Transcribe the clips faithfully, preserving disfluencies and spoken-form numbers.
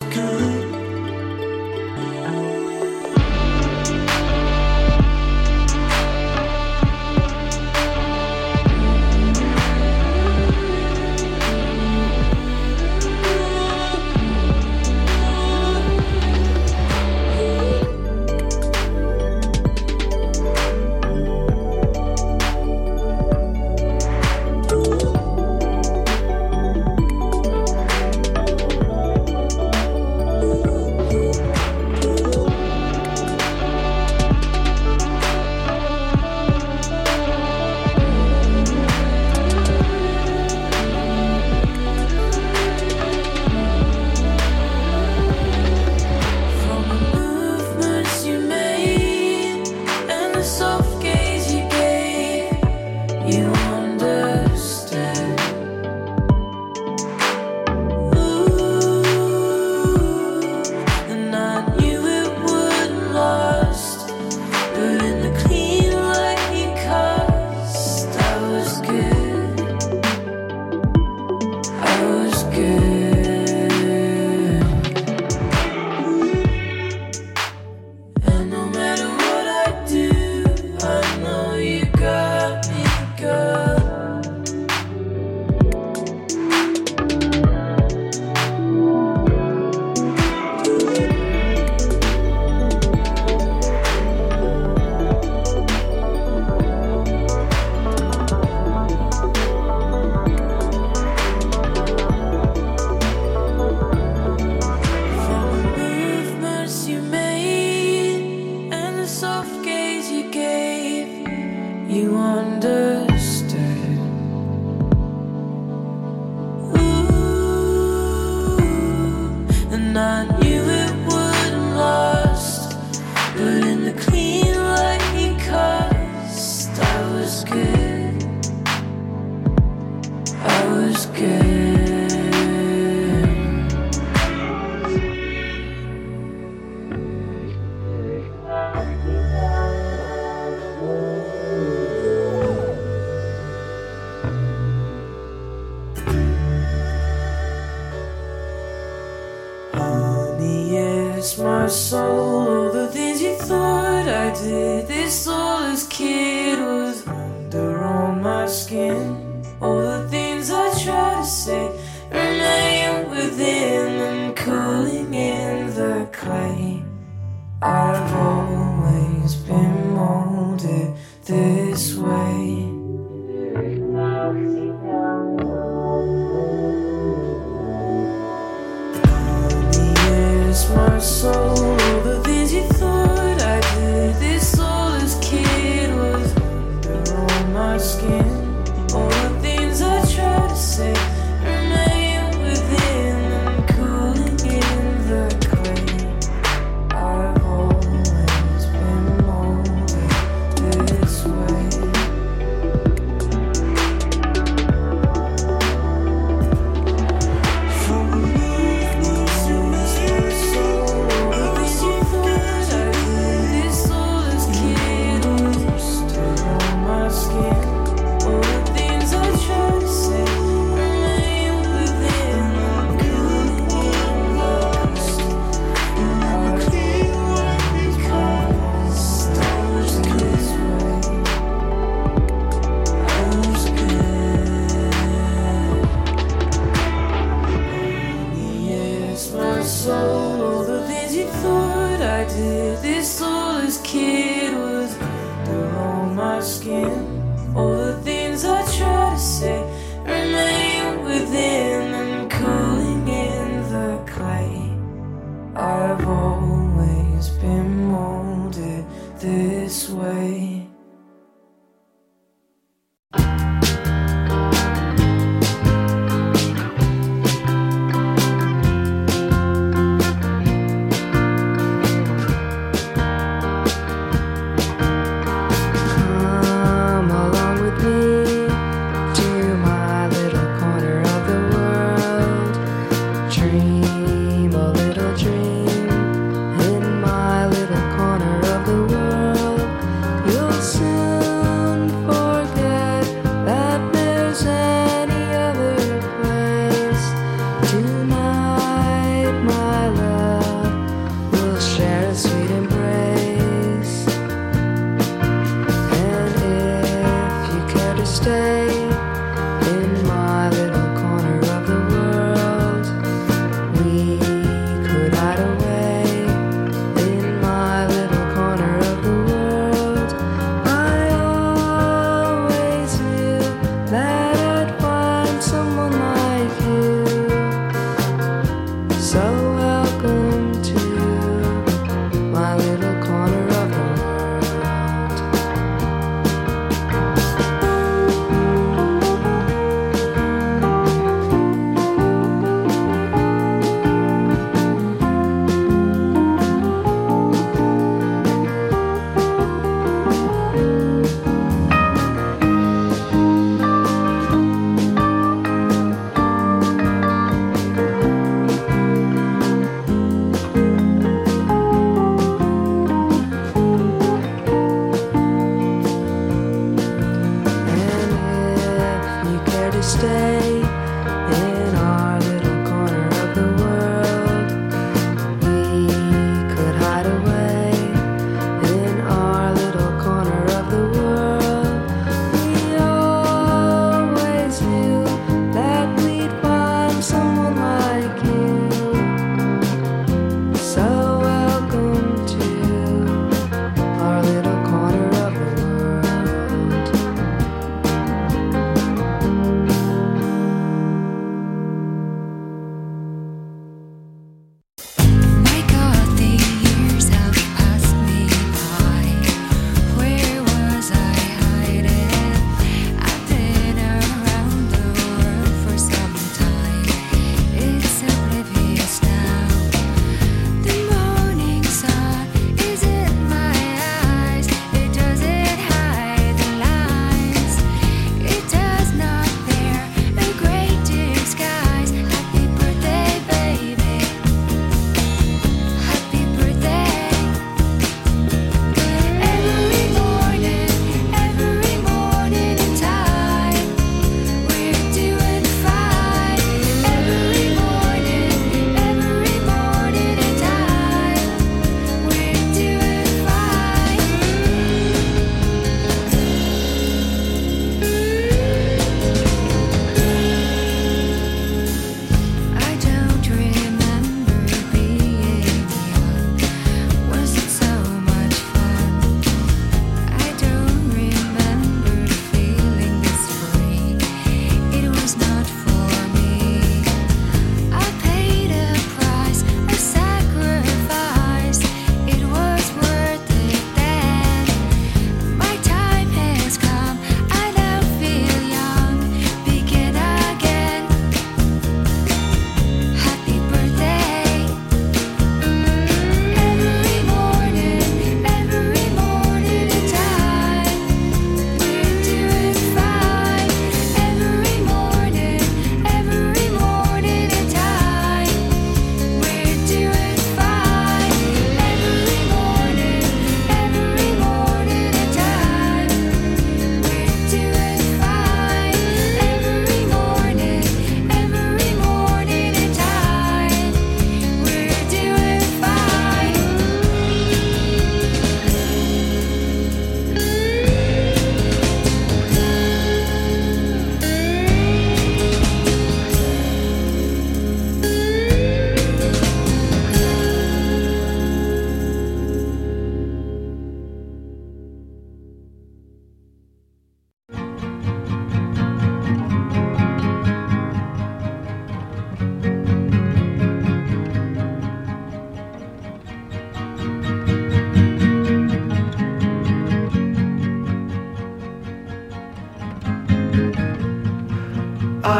Come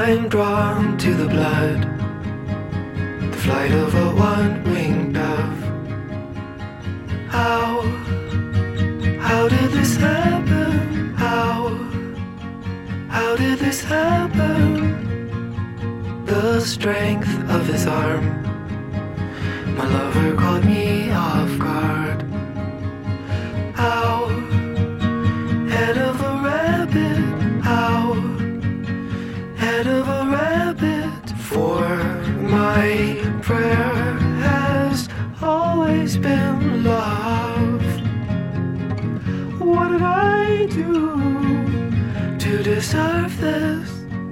I'm drawn to the blood, the flight of a one-winged dove. How, how did this happen? How, how did this happen? The strength of his arm, my lover caught me off guard. How, head of a rabbit, how, head of a rabbit, for my prayer has always been love. What did I do to deserve this?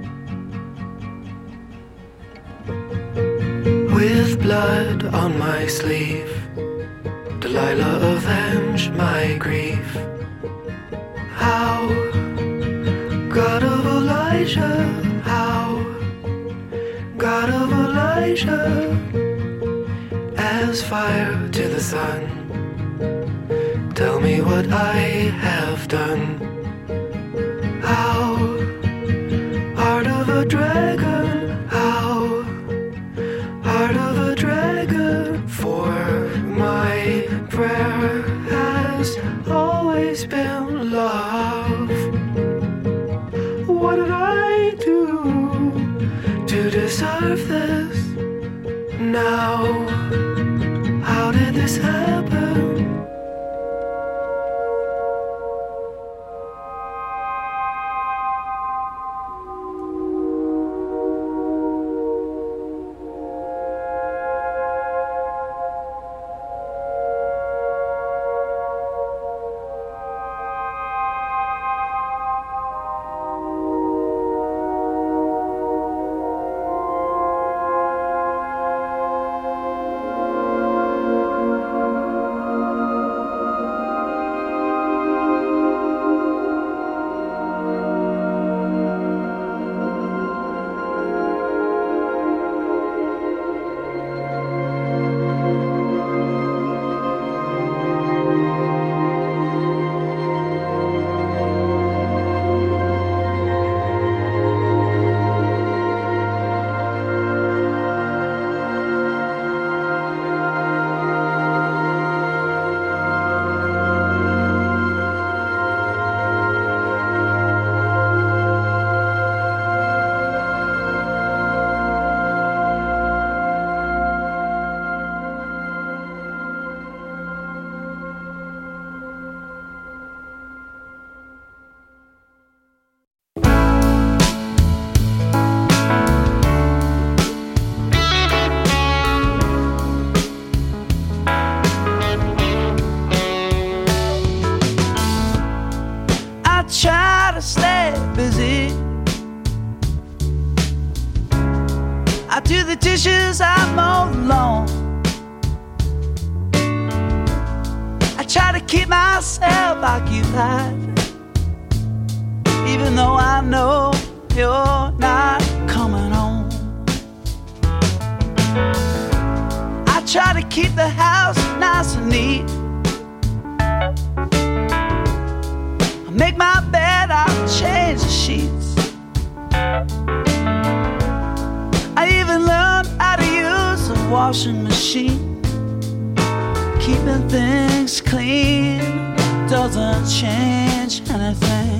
With blood on my sleeve, Delilah avenged my grief. How, God of Elijah, how, God of Elijah, as fire to the sun, tell me what I have done. How, heart of a dragon, how, heart of a dragon, for my prayer has always been love. What did I do to deserve this? Now, how did this happen? dishes I mow the lawn. I try to keep myself occupied, even though I know you're not coming home. I try to keep the house nice and neat. I make my bed, I change the sheets. I even learned how to use a washing machine. Keeping things clean doesn't change anything.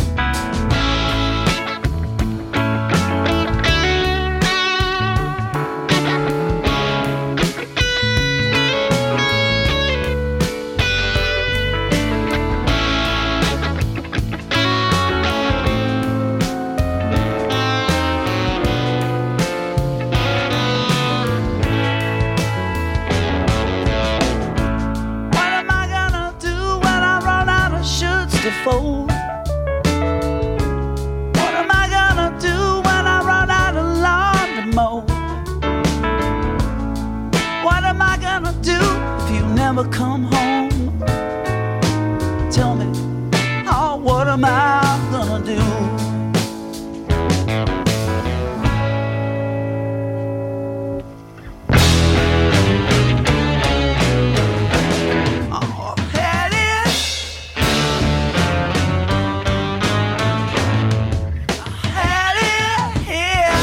Fold. What am I gonna do when I run out of lawn to mow? What am I gonna do if you never come home? Tell me, oh, what am I gonna do? Yeah.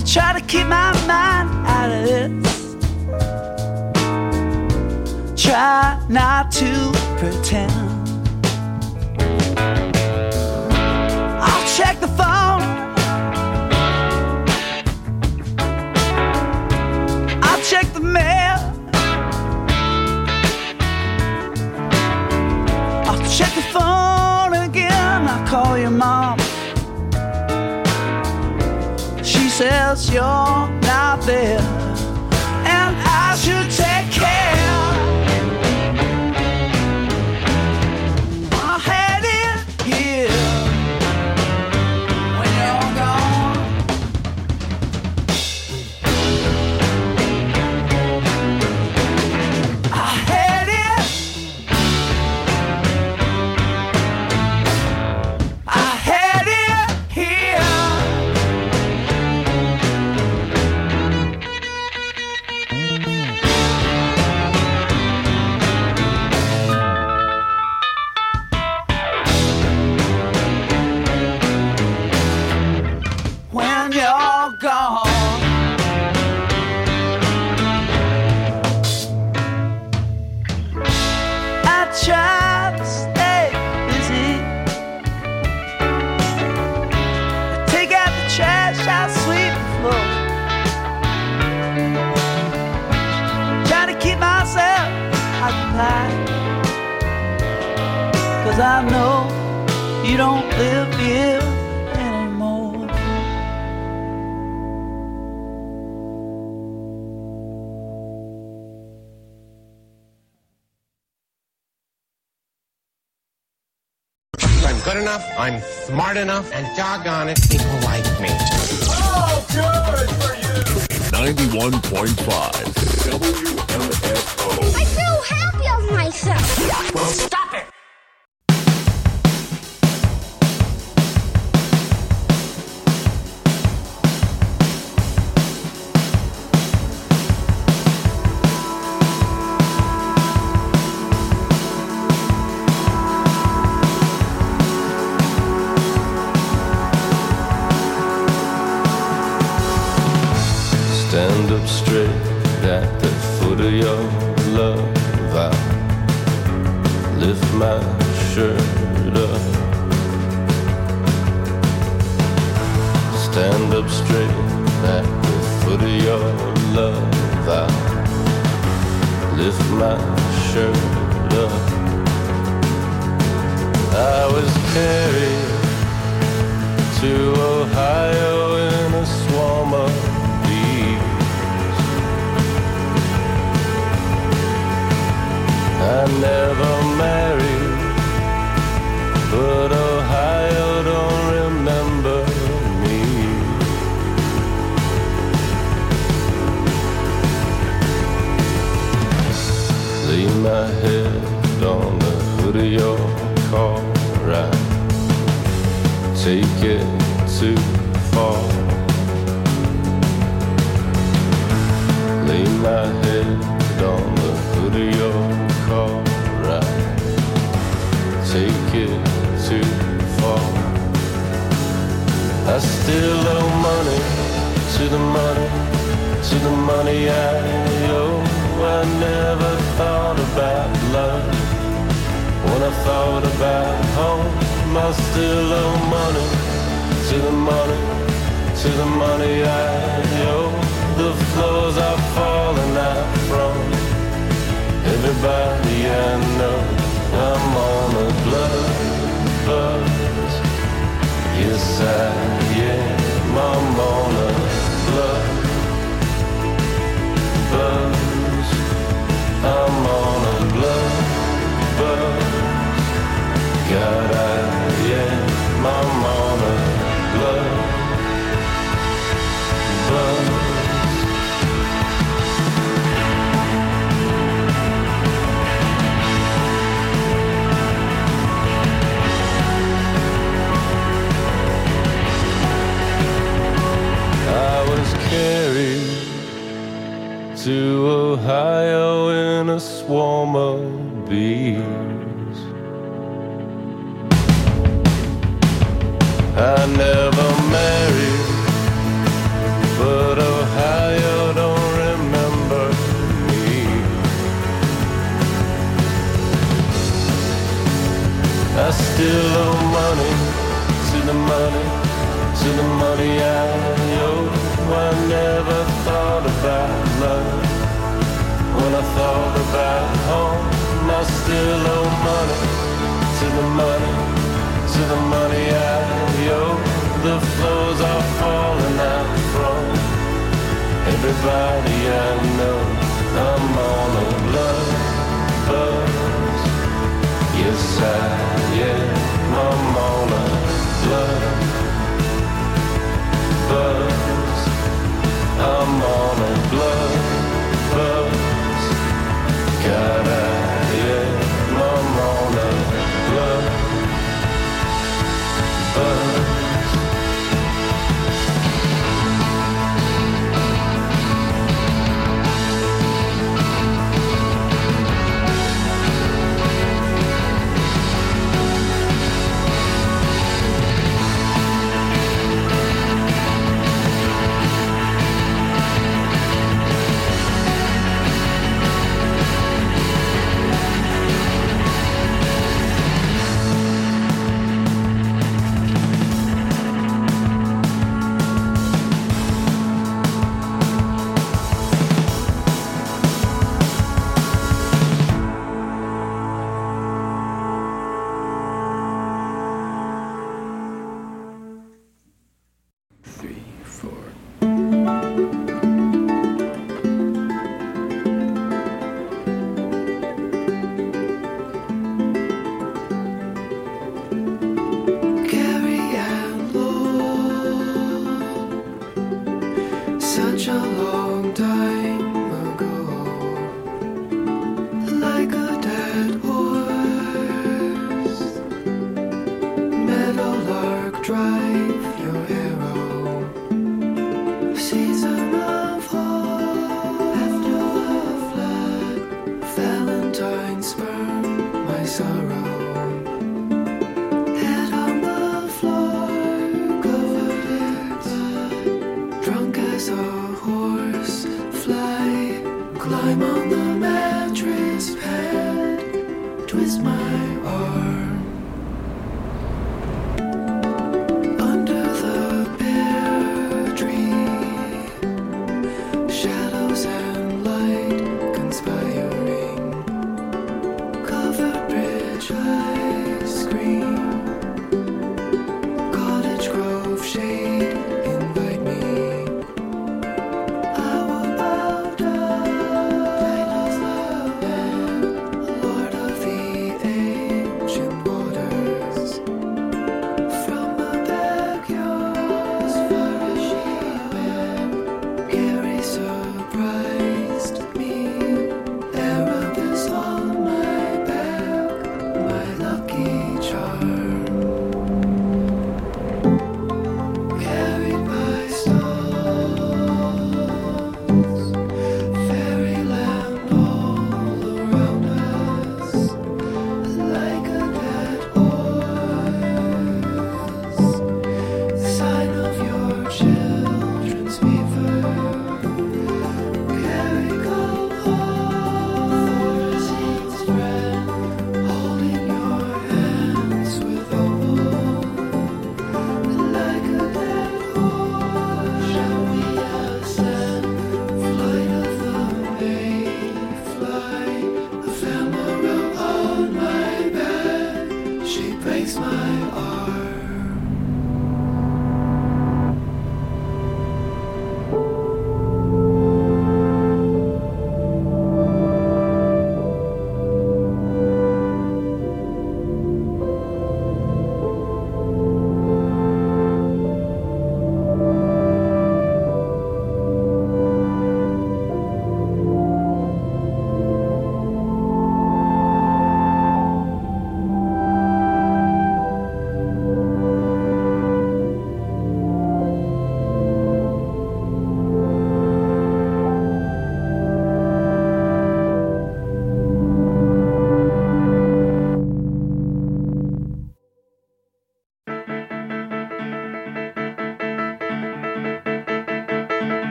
to try to keep my mind out of this. Try not to pretend. I'll check the phone. I'll check the mail. I'll check the phone again. I'll call your mom. She says you're not there, and I should take care. I had it here when you're gone. I had it. I had it here. When you're gone, I try to stay busy. I take out the trash, I sweep the floor. Try to keep myself occupied, 'cause I know you don't live here anymore. I'm good enough, I'm smart enough, and doggone it, people like me. Oh, good for you! ninety-one point five W M F O. I'm so happy of myself. Well, stop it! Stand up straight at the foot of your love. I lift my shirt up. Stand up straight at the foot of your love. I lift my shirt up. I was carried to Ohio in a swarm of I never married, but Ohio don't remember me. Lay my head on the hood of your car, right? Take it too far. Lay my head on the hood of your car, right? Take it too far. I still owe money to the money, to the money I owe. I never thought about love when I thought about home. I still owe money to the money, to the money I owe. The floors are falling out from everybody I know. I'm on a blood buzz. Yes, I am. I'm on a blood buzz. I'm on a blood buzz. God, I am. I'm on a blood buzz. Carried to Ohio in a swarm of bees. I never married, but to the money I owe. I never thought about love. When I thought about home, I still owe money to the money, to the money I owe. The floors are falling out from everybody I know. I'm on a love buzz. Yes, I am. I'm on a love buzz. I'm on a blood buzz. God, I am. I'm on a blood buzz. Under the bed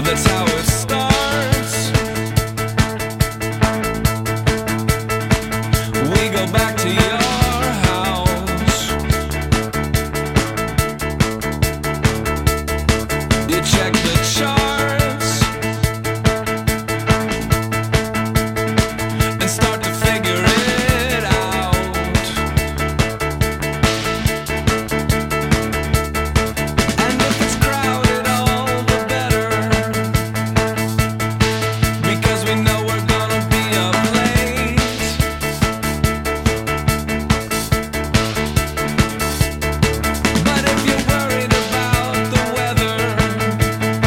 That's how it starts. We go back to your house. You check the charts and start to figure it out. And if it's crowded, all the better, because we know we're gonna be up late. But if you're worried about the weather,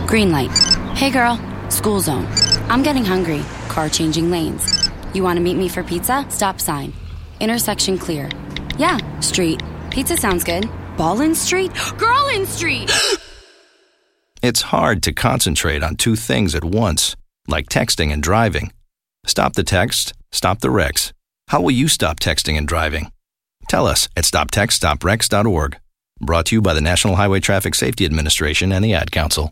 Green light. Hey girl, school zone. I'm getting hungry. Car changing lanes. You want to meet me for pizza? Stop sign. Intersection clear. Yeah, street. Pizza sounds good. Ballin Street? Girlin Street! It's hard to concentrate on two things at once, like texting and driving. Stop the text, stop the wrecks. How will you stop texting and driving? Tell us at stop text stop wrecks dot org. Brought to you by the National Highway Traffic Safety Administration and the Ad Council.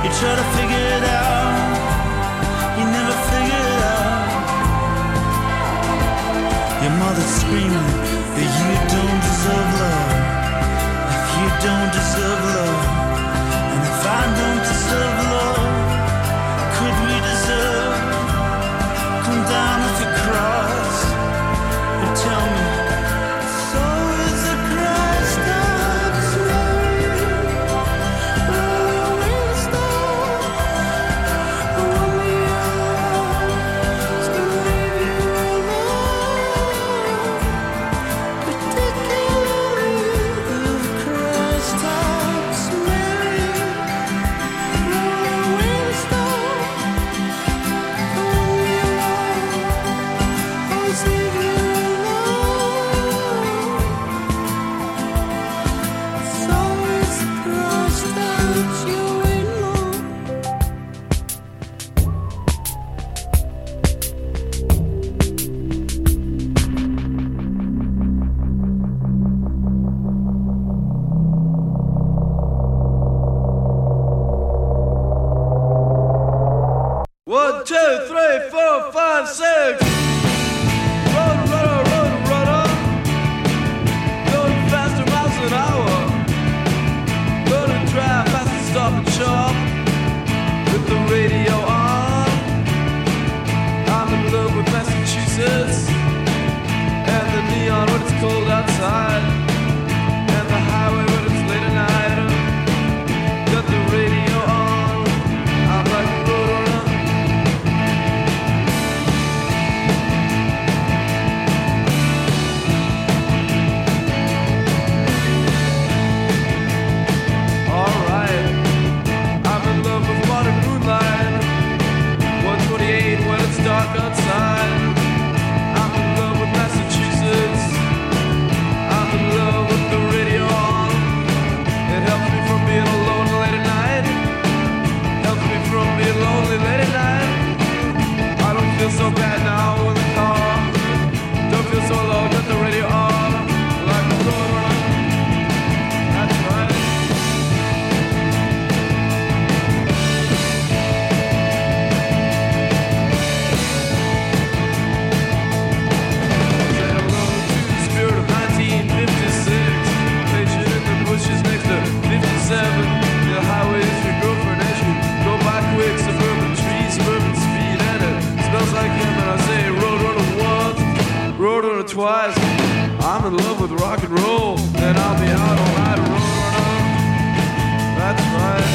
You try to figure it out, you never figure it out. Your mother's screaming that you don't deserve love. If you don't deserve love, and if I don't deserve love, could we deserve? Come down with the cross and tell me. So is the Christ that's married. Oh, will stop. Oh, me alone. It's gonna leave you alone. Particularly the Christ that's married. Oh, will stop. Oh, me alone. Oh, it's leave you alone. So is the Christ that you're waiting on. One, two, three, four, five, six. Run, run, run, run, going faster miles an hour. Gonna drive fast and stop and shop with the radio on. I'm in love with Massachusetts and the neon when it's cold outside, and the highway when it's late at night. Got the radio on. I'm like a roadrunner. Alright, I'm in love with modern moonlight. one twenty-eight when it's dark outside. I'm in love with Massachusetts. I'm in love with the radio on. It helps me from being alone late at night. Helps me from being lonely late at night. I don't feel so bad now in the car. Don't feel so alone with the radio on. Like a roadrunner. That's right. Say hello to the spirit of nineteen fifty-six. Patient in the bushes next to fifty-seven. The highways your girlfriend as you go by quick. Suburban trees, suburban speed, and it smells like him. And I say roadrunner once, roadrunner twice. I'm in love with rock and roll, and I'll be out all night, roadrunner. That's right.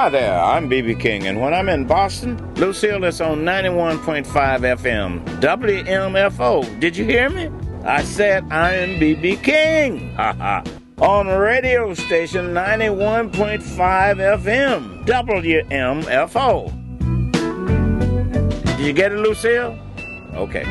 Hi there, I'm B B King, and when I'm in Boston, Lucille is on ninety-one point five F M, W M F O. Did you hear me? I said I am B B King. Ha ha. On radio station ninety-one point five F M, W M F O. Did you get it, Lucille? Okay.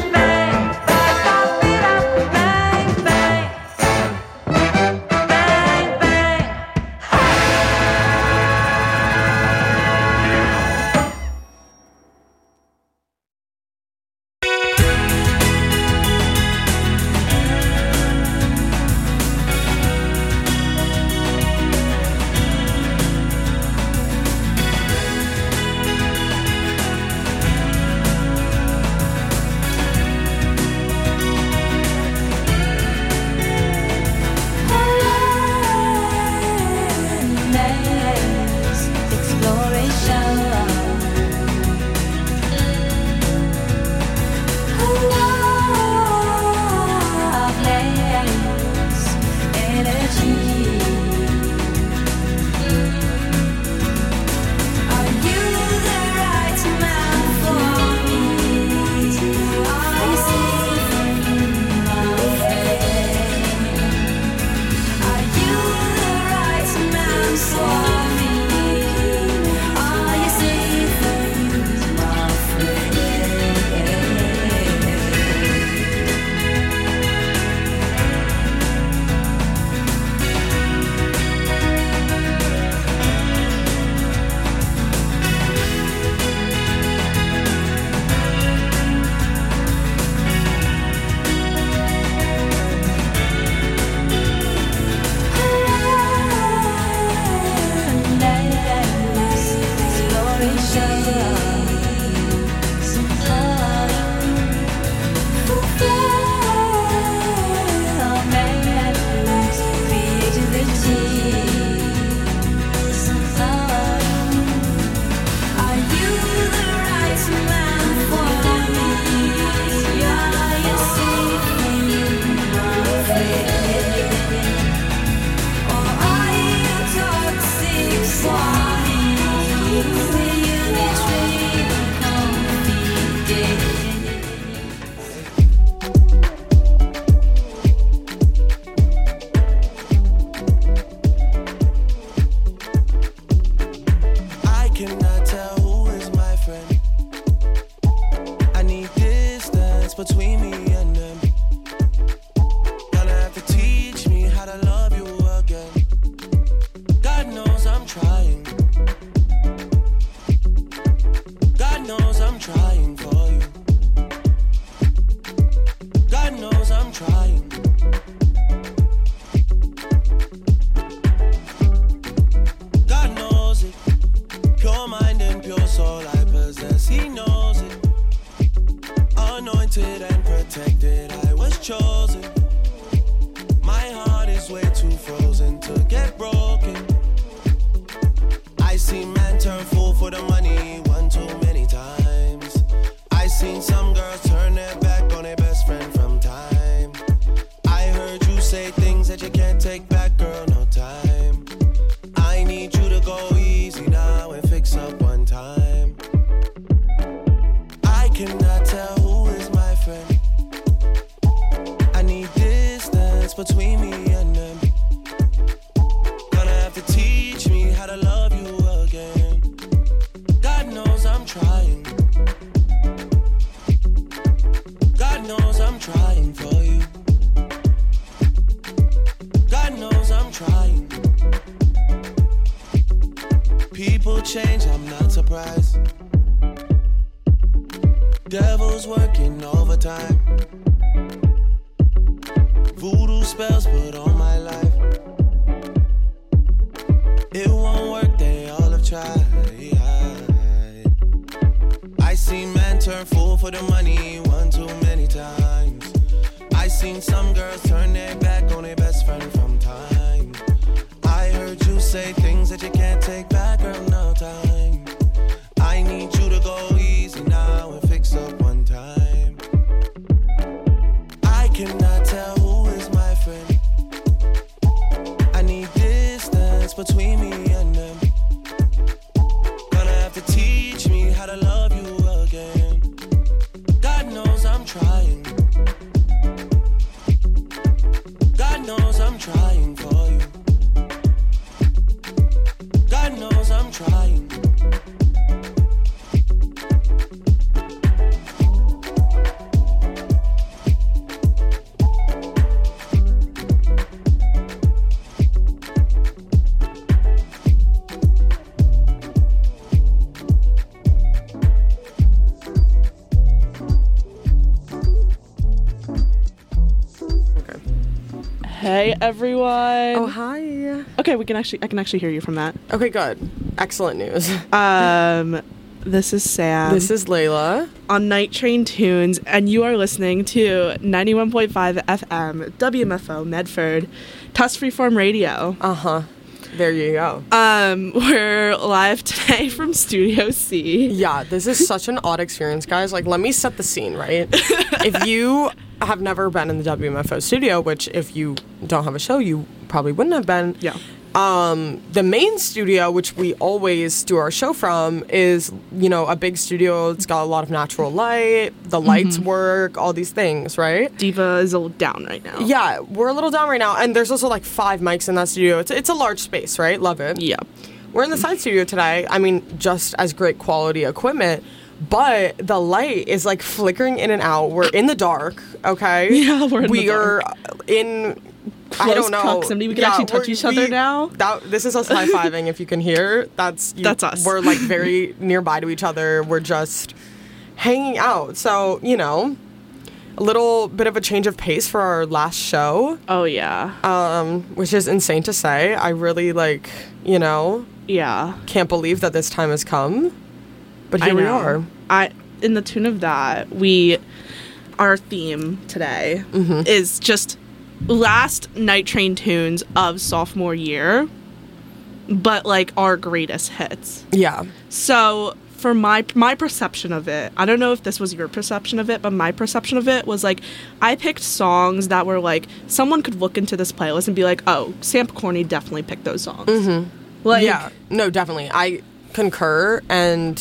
Bang, can't take back, girl, no time. I need you to go easy now and fix up one time. I cannot tell who is my friend. I need distance between me and them. Gonna have to teach me how to love you again. God knows I'm trying. God knows I'm trying for you. God knows I'm trying. People change, I'm not surprised. Devil's working overtime. Voodoo spells put on my life. It won't work, they all have tried. I seen men turn fool for the money one too many times. I seen some girls turn their back on their best friend from time. I heard you say things that you can't take back, girl, no time. I need you to go easy now and fix up one time. I cannot tell who is my friend. I need distance between me and them. Gonna have to teach me how to love you again. God knows I'm trying. God knows I'm trying for you. God knows I'm trying. Hey everyone. Oh, hi. Okay, we can actually I can actually hear you from that. Okay, good. Excellent news. Um this is Sam. This is Layla on Night Train Tunes, and you are listening to ninety-one point five F M W M F O Medford, Tusk Freeform Radio. Uh-huh. There you go. Um, we're live today from Studio C. Yeah, this is such an odd experience, guys. Like, let me set the scene, right? If you have never been in the W M F O studio, which if you don't have a show, you probably wouldn't have been. Yeah. Um, the main studio, which we always do our show from, is, you know, a big studio. It's got a lot of natural light. The lights mm-hmm. work, all these things, right? Diva is a little down right now. Yeah, we're a little down right now. And there's also like five mics in that studio. It's, it's a large space, right? Love it. Yeah. We're in the side studio today. I mean, just as great quality equipment. But the light is like flickering in and out. We're in the dark, okay? Yeah, we're in we the dark. We are in... Close I don't know. Proximity. We can yeah, actually touch each other we, now. That, this is us high-fiving, if you can hear. That's you, That's us. We're, like, very nearby to each other. We're just hanging out. So, you know, a little bit of a change of pace for our last show. Oh, yeah. Um, which is insane to say. I really, like, you know... Yeah. Can't believe that this time has come. But here I we know. are. I, in the tune of that, we... Our theme today mm-hmm. is just... last Night Train tunes of sophomore year, but like our greatest hits. Yeah. So for my my perception of it, I don't know if this was your perception of it, but my perception of it was like I picked songs that were like someone could look into this playlist and be like, oh, Sam Corny definitely picked those songs. Mm-hmm. Like, yeah, no, definitely. I concur, and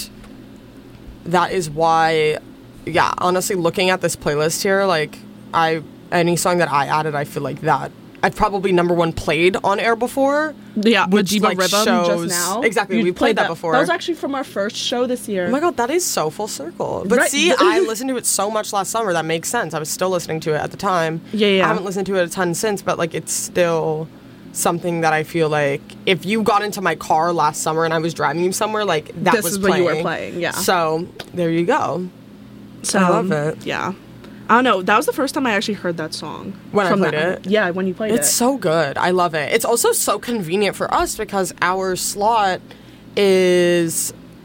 that is why, yeah, honestly, looking at this playlist here, like I. Any song that I added, I feel like that I've probably number one played on air before. Yeah, which Majiba like Rhythm shows, just now. Exactly, You we played, played that, that before. That was actually from our first show this year. Oh my god, that is so full circle. But right. see, I listened to it so much last summer, that makes sense. I was still listening to it at the time. Yeah, yeah. I haven't listened to it a ton since, but like it's still something that I feel like if you got into my car last summer and I was driving you somewhere, like that this was is playing. what you were playing, yeah. So there you go. So I love it. Yeah. I don't know. That was the first time I actually heard that song. When from I played that. it? Yeah, when you played it's it. It's so good. I love it. It's also so convenient for us because our slot is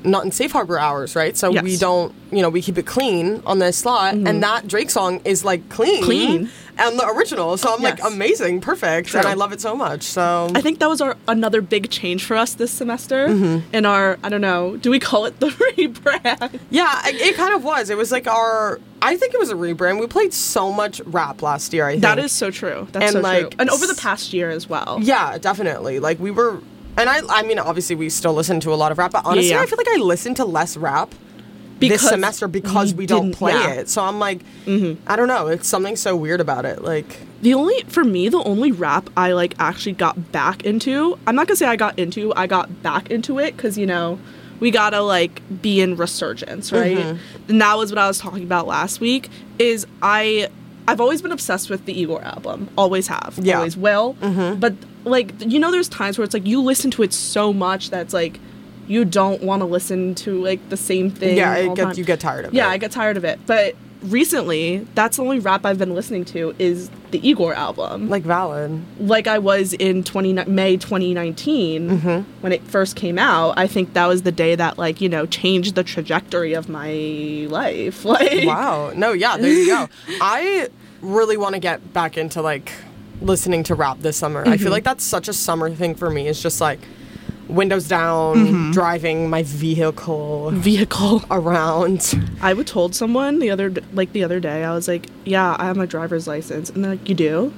not in safe harbor hours, right? So Yes. we don't, you know, we keep it clean on this slot, Mhm. and that Drake song is like clean, Clean. and the original. So I'm like, Yes. amazing, perfect, True. and I love it so much. So I think that was our another big change for us this semester Mhm. in our, I don't know, do we call it the rebrand? yeah, it, it kind of was. It was like our. I think it was a rebrand. We played so much rap last year. I think That is so true. That's And, so like, true. And over the past year as well. Yeah, definitely. Like we were, and I, I mean, obviously we still listen to a lot of rap, but honestly, Yeah. I feel like I listen to less rap Because this semester because we we don't didn't- play yeah. it. So I'm like, I don't know. It's something so weird about it. Like The only, for me, the only rap I like actually got back into, I'm not gonna say I got into, I got back into it because, you know, we gotta like be in resurgence, right? Mhm. And that was what I was talking about last week, is I, I've always been obsessed with the Igor album. Always have. Yeah. Always will. Mhm. But like, you know, there's times where it's like you listen to it so much that it's like, you don't want to listen to like the same thing. Yeah, it all the gets- time. you get tired of yeah, it. I get tired of it. But recently, that's the only rap I've been listening to is the Igor album. Like valid. Like I was in twenty May twenty nineteen Mhm. when it first came out. I think that was the day that like, you know, changed the trajectory of my life. Like Wow. No, yeah, there you go. I really want to get back into like listening to rap this summer. I feel Mhm. like that's such a summer thing for me. It's just like windows down, Mhm. driving my vehicle vehicle around. I would told someone the other d- like the other day, I was like, yeah, I have my driver's license. And they're like, you do?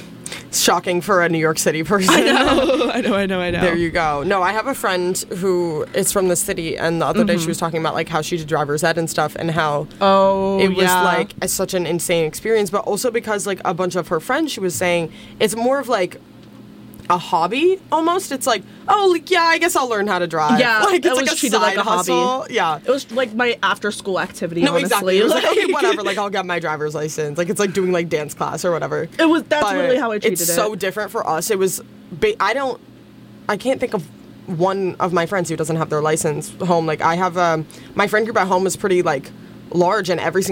Shocking for a New York City person. I know, I know, I know, I know. There you go. No, I have a friend who is from the city, and the other day Mhm. she was talking about like how she did driver's ed and stuff, and how Oh, it was yeah. like a, such an insane experience. But also because like a bunch of her friends, she was saying it's more of like a hobby almost. It's like, oh, like, yeah, I guess I'll learn how to drive. Yeah, like it it's was like a treated like side a hobby. hustle. Yeah. It was like my after school activity, No, honestly. exactly. It was like, okay, Like- whatever. Like, I'll get my driver's license. Like, it's like doing like dance class or whatever. It was. That's But literally how I treated it's it. so different for us. It was. Ba- I don't. I can't think of one of my friends who doesn't have their license home. Like, I have um, my friend group at home is pretty like large, and every single